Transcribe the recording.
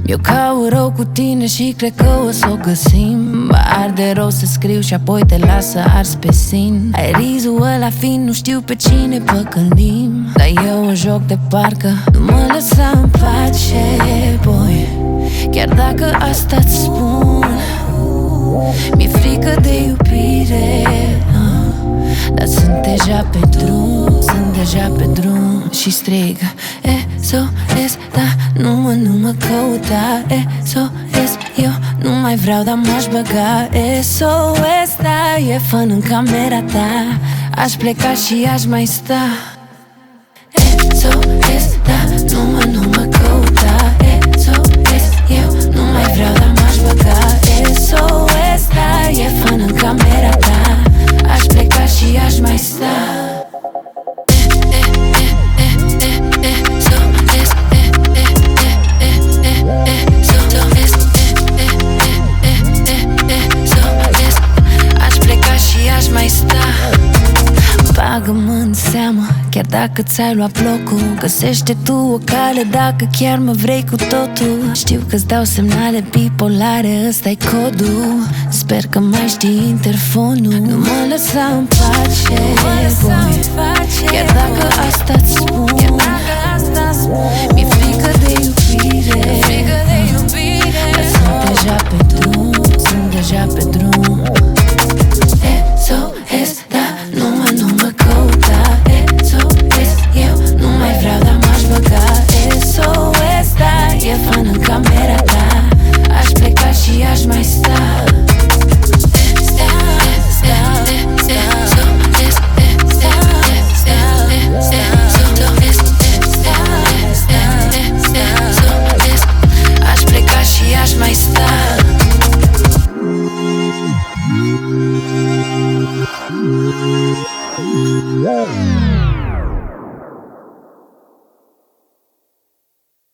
Eu caut rău cu tine și cred că o s-o găsim. Mă arde rău să scriu și apoi te las să arzi pe sin. Ai rizul ăla fin, nu știu pe cine păcălim, dar e un joc de parcă nu mă lăsa în pace, boy. Chiar dacă asta-ți spun, mi-e frică de iubire, dar sunt deja pe drum, sunt deja pe drum. Și strig SOS, da, nu mă căuta. SOS, eu nu mai vreau, dar m-aș băga. SOS, da, e fân în camera ta. Aș pleca și aș mai sta. SOS, da, nu mă căuta. SOS, eu nu mai vreau, dar m-aș băga. SOS, da, e fân în camera ta. Aș pleca și aș mai sta. Bagă-mă în seamă, chiar dacă ți-ai luat blocul. Găsește tu o cale dacă chiar mă vrei cu totul. Știu că-ți dau semnale bipolare, ăsta-i codul. Sper că mai știi interfonul. Nu mă lăsa în pace, boy. Chiar dacă asta-ți spun, mi-e frică de iubire, dar sunt deja pe drum, sunt deja pe drum. SOS, da, nu mă căuta. SOS, eu nu mai vreau, dar m-aș băga. SOS, da, e fân în camera ta. Aș pleca și aș mai sta. Aș pleca și aș mai sta. Yeah.